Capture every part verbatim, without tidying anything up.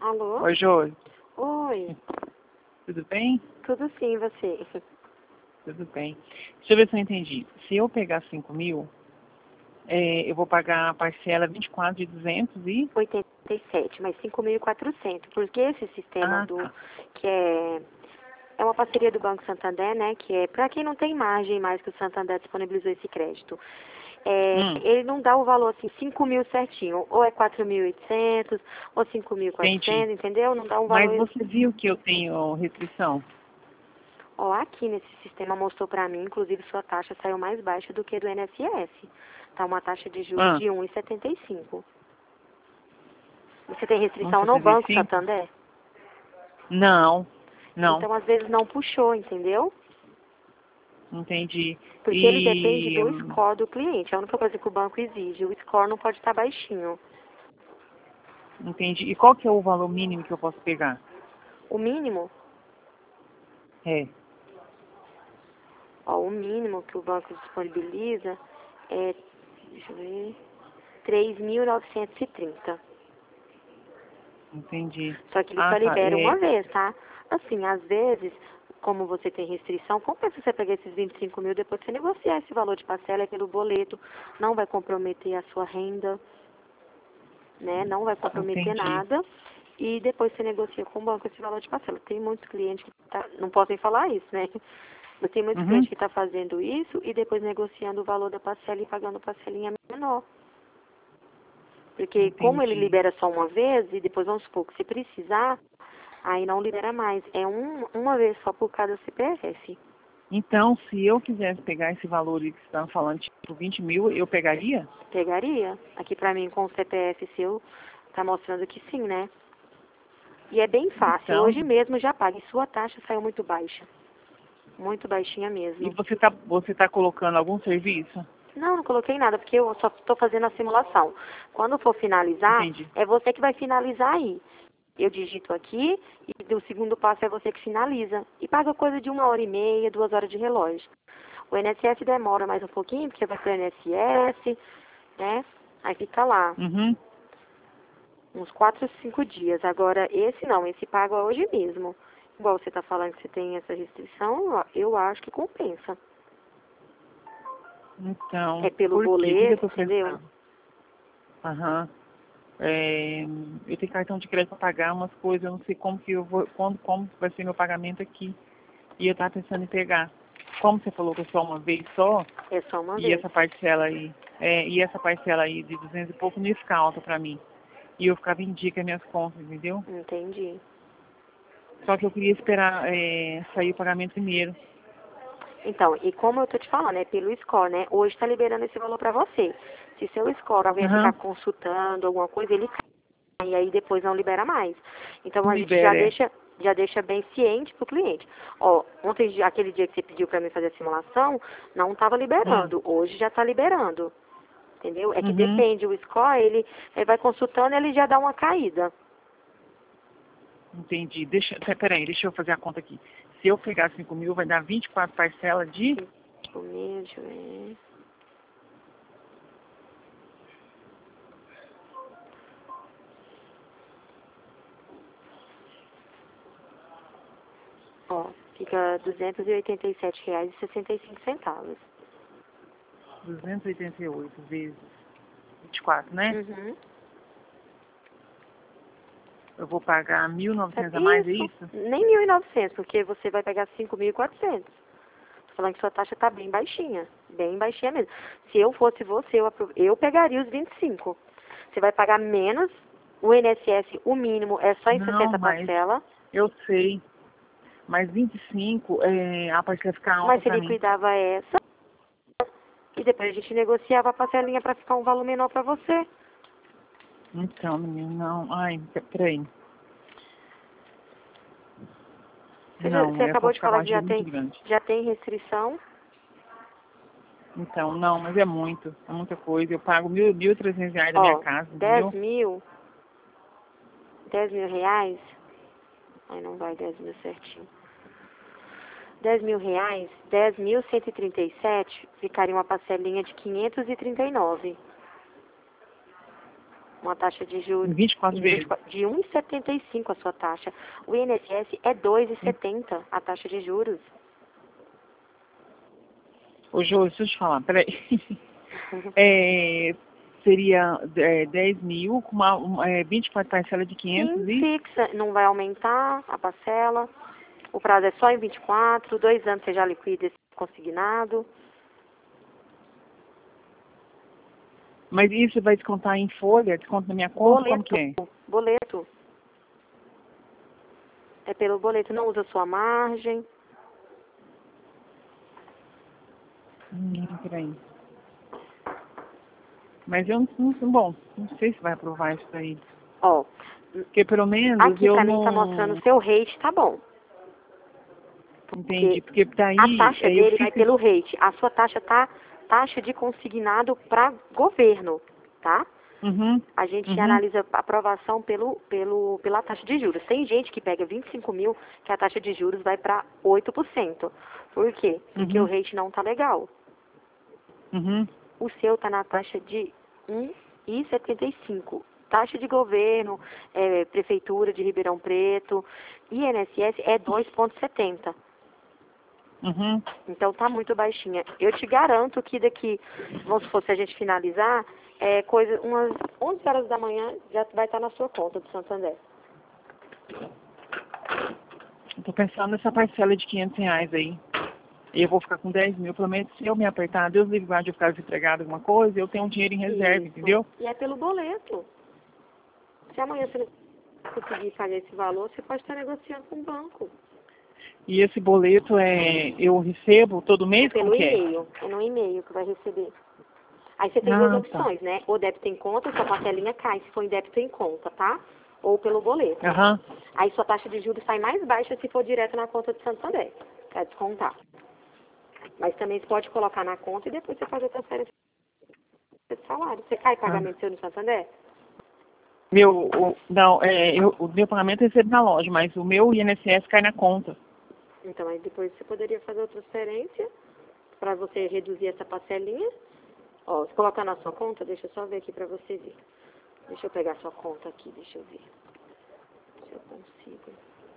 Alô? Oi, Josi. Oi. Tudo bem? Tudo sim, você? Tudo bem. Deixa eu ver se eu entendi. Se eu pegar cinco mil, é, eu vou pagar a parcela vinte e quatro de duzentos e... oitenta e sete, mas cinco mil e quatrocentos. Porque esse sistema Ah, do... tá. que é... É uma parceria do Banco Santander, né? Que é para quem não tem margem mais que o Santander disponibilizou esse crédito. É, Hum, ele não dá o valor assim, cinco mil certinho. Ou é quatro mil e oitocentos, ou cinco mil e entendi. quatrocentos, entendeu? Não dá um Mas valor... você viu que eu tenho restrição? Ó, aqui nesse sistema mostrou para mim, inclusive sua taxa saiu mais baixa do que do I N S S. Tá uma taxa de juros Ah, de um vírgula setenta e cinco. Você tem um restrição no setenta e Banco cinco? Santander? Não, não. Então, às vezes, não puxou, entendeu? Entendi. Porque ele depende E... do hum, score do cliente. É a única coisa que o banco exige. O score não pode estar baixinho. Entendi. E qual que é o valor mínimo que eu posso pegar? O mínimo, É. ó, o mínimo que o banco disponibiliza é, deixa eu ver, três mil novecentos e trinta. Entendi. Só que ele Ah, só tá. libera uma É, vez, tá? Assim, às vezes, como você tem restrição, compensa você pegar esses vinte e cinco mil, depois você negociar esse valor de parcela pelo boleto, não vai comprometer a sua renda, né? Não vai comprometer entendi. nada. E depois você negocia com o banco esse valor de parcela. Tem muitos clientes que tá, não podem falar isso, né? Mas tem muitos Uhum. clientes que estão fazendo isso e depois negociando o valor da parcela e pagando parcelinha menor. Porque como ele Entendi. libera só uma vez, e depois vamos supor que se precisar, aí não libera mais. É um, uma vez só por cada C P F. Então, se eu quisesse pegar esse valor aí que você estava falando, tipo vinte mil, eu pegaria? Pegaria. Aqui pra mim com o C P F seu, tá mostrando que sim, né? E é bem fácil. Então, Hoje mesmo já paga. E sua taxa saiu muito baixa. Muito baixinha e mesmo. você tá, você tá colocando algum serviço? Não, não coloquei nada, porque eu só estou fazendo a simulação. Quando for finalizar, Entendi. é você que vai finalizar aí. Eu digito aqui e o segundo passo é você que finaliza. E paga coisa de uma hora e meia, duas horas de relógio. O I N S S demora mais um pouquinho, porque vai para o I N S S, né? Aí fica lá, Uhum. uns quatro, cinco dias. Agora, esse não, esse paga hoje mesmo. Igual você está falando que você tem essa restrição, ó, eu acho que compensa. Então, É pelo por quê? O que que eu boleto, tô entendeu? pensando? Aham. É, eu tenho cartão de crédito para pagar umas coisas, eu não sei como que eu vou, como, como vai ser meu pagamento aqui. E eu tava pensando em pegar. Como você falou que é só uma vez só, É só uma e vez. essa parcela aí, é, e essa parcela aí de duzentos e pouco não ia ficar alta para mim. E eu ficava em dia com as minhas contas, entendeu? Entendi. Só que eu queria esperar é, sair o pagamento primeiro. Então, e como eu tô te falando, é pelo score, né? Hoje tá liberando esse valor pra você. Se seu score alguém ficar Aham. consultando alguma coisa, ele cai. E aí depois não libera mais. Então Não a gente já libera, é. deixa, já deixa bem ciente pro cliente. Ó, ontem, aquele dia que você pediu pra mim fazer a simulação, não tava Hum. liberando. Hoje já tá liberando. Entendeu? É que Uhum. depende, o score, ele, ele vai consultando, ele já dá uma caída. Entendi. Deixa, pe- peraí, deixa eu fazer a conta aqui. Se eu pegar cinco mil, vai dar vinte e quatro parcelas de... Cinco mil, deixa eu ver. Ó, fica duzentos e oitenta e sete reais e sessenta e cinco centavos. duzentos e oitenta e oito vezes vinte e quatro, né? Uhum. Eu vou pagar mil e novecentos a É mais, é isso. isso? Nem mil e novecentos, porque você vai pegar cinco mil e quatrocentos. Tô falando que sua taxa tá bem baixinha. Bem baixinha mesmo. Se eu fosse você, eu, apro- eu pegaria os vinte e cinco. Você vai pagar menos. O I N S S, o mínimo, é só em Não, sessenta mas parcela. eu sei. Mas vinte e cinco, é, a parcela fica alta Mas se pra mim. liquidava essa, e depois a gente negociava a parcelinha pra ficar um valor menor pra você. Então, menino, não. Ai, pe- peraí. Você, já- Não, você eu vou acabou de ficar com falar uma que já ajuda muito tem, grande. já tem restrição. Então, não, mas é muito. É muita coisa. Eu pago mil, mil e trezentos reais da minha Ó, casa, dez entendeu? mil, dez mil reais. Ai, não vai dez mil certinho. Dez mil reais, dez mil cento e trinta e sete, ficaria uma parcelinha de quinhentos e trinta e nove. uma taxa de juros vinte e quatro vezes. de um vírgula setenta e cinco a sua taxa. O I N S S é dois vírgula setenta a taxa de juros. Ô, Jô, deixa eu te falar, peraí. É, seria é, dez mil com uma, uma, é, vinte e quatro parcelas de quinhentos Sim, e... fixa, não vai aumentar a parcela. O prazo é só em vinte e quatro, dois anos você já liquida esse consignado. Mas isso vai descontar em folha? Desconta na minha conta? Como que é? Boleto. É pelo boleto, não usa sua margem. Hum, peraí. Mas eu não, não, bom, não sei se vai aprovar isso aí. Ó, porque pelo menos aqui eu pra não... mim tá mostrando o seu rate, tá bom. Entendi, porque daí... A taxa é, dele fico... vai pelo rate. A sua taxa tá taxa de consignado para governo, tá? Uhum, A gente uhum. analisa a aprovação pelo, pelo, pela taxa de juros. Tem gente que pega vinte e cinco mil, que a taxa de juros vai para oito por cento. Por quê? Porque Uhum. o rate não tá legal. Uhum. O seu tá na taxa de um vírgula setenta e cinco. Taxa de governo, é, Prefeitura de Ribeirão Preto, I N S S é dois vírgula setenta. Uhum. Então tá muito baixinha. Eu te garanto que daqui, vamos supor, se a gente finalizar, é coisa, umas onze horas da manhã já vai estar na sua conta do Santander. Eu tô pensando nessa parcela de quinhentos reais aí. E eu vou ficar com dez mil, pelo menos se eu me apertar, Deus livre guarde eu ficar desempregado alguma coisa, eu tenho um dinheiro em reserva, Isso. entendeu? E é pelo boleto. Se amanhã você não conseguir pagar esse valor, você pode estar negociando com o banco. E esse boleto é eu recebo todo mês? É pelo Como que é? e-mail. É no e-mail que vai receber. Aí você tem Ah, duas tá. opções, né? Ou débito em conta, sua parcelinha cai, se for em débito em conta, tá? Ou pelo boleto. Aham. Aí sua taxa de juros sai mais baixa se for direto na conta de Santander, para descontar. Mas também você pode colocar na conta e depois você faz a transferência de salário. Você cai pagamento seu no Santander? Meu, o, não, é, eu, o meu pagamento eu recebo na loja, mas o meu I N S S cai na conta. Então aí depois você poderia fazer outra transferência para você reduzir essa parcelinha. Ó, se colocar na sua conta, deixa eu só ver aqui para você ver. Deixa eu pegar sua conta aqui, deixa eu ver. Se eu consigo.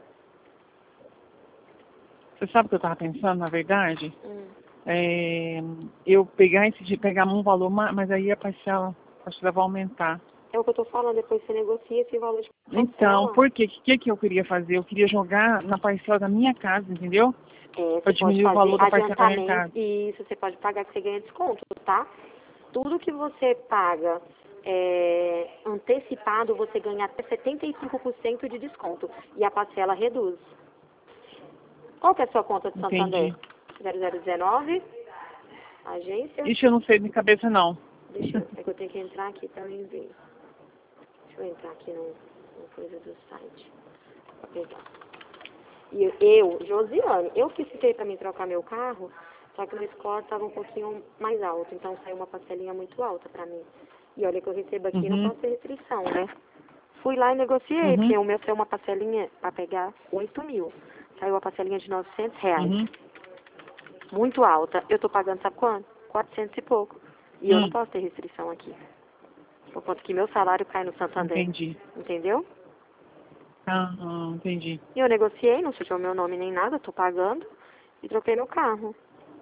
Você sabe o que eu tava pensando, na verdade? Hum. É, eu pegar esse de pegar um valor, ma- mas aí a parcela, a parcela vai aumentar. É o que eu tô falando, depois você negocia esse valor de Então, parcela. por quê? O que, que eu queria fazer? Eu queria jogar na parcela da minha casa, entendeu? É, Para você pode diminuir o valor fazer da parcela da minha adiantamento. casa. Isso, você pode pagar que você ganha desconto, tá? Tudo que você paga é, antecipado, você ganha até setenta e cinco por cento de desconto. E a parcela reduz. Qual que é a sua conta de Santander? Entendi. zero zero um nove, agência. Isso eu não sei de cabeça, não. Deixa eu, é que eu tenho que entrar aqui para mim ver. Deixa eu entrar aqui no, no coisa do site. Pra pegar. E eu, eu, Josiane, eu que fiquei para mim trocar meu carro, só que o meu score estava um pouquinho mais alto, então saiu uma parcelinha muito alta para mim. E olha que eu recebo aqui, Uhum. não pode ter restrição, né? Fui lá e negociei, Uhum. porque o meu saiu uma parcelinha para pegar oito mil. Saiu uma parcelinha de novecentos reais. Uhum. Muito alta. Eu tô pagando, sabe quanto? quatrocentos e pouco. E eu Hum. não posso ter restrição aqui. Por conta que meu salário cai no Santander. Entendi. Entendeu? Ah, ah, entendi. E eu negociei, não sujou meu nome nem nada, tô pagando. E troquei meu carro.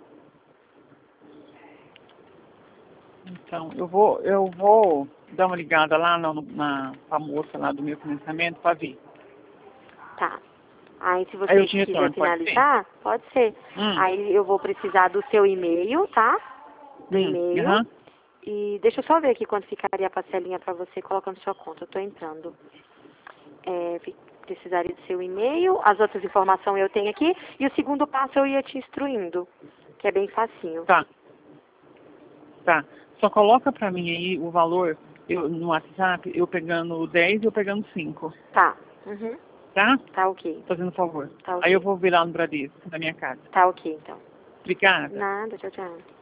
Então, eu vou, eu vou dar uma ligada lá na, na pra moça lá do meu financiamento para ver. Tá. Aí se Aí você eu te quiser retorno, pode ser? finalizar, pode ser. Hum. Aí eu vou precisar do seu e-mail, tá? Do Hum. e-mail. Aham. E deixa eu só ver aqui quanto ficaria a parcelinha pra você colocando sua conta. Eu tô entrando. É, fi- precisaria do seu e-mail, as outras informações eu tenho aqui. E o segundo passo eu ia te instruindo, que é bem facinho. Tá. Tá. Só coloca pra mim aí o valor eu, no WhatsApp, eu pegando dez e eu pegando cinco. Tá. Uhum. Tá? Tá ok. Fazendo favor. Tá ok. Aí eu vou virar no Bradesco, na minha casa. Tá ok, então. Obrigada. Nada, tchau, tchau.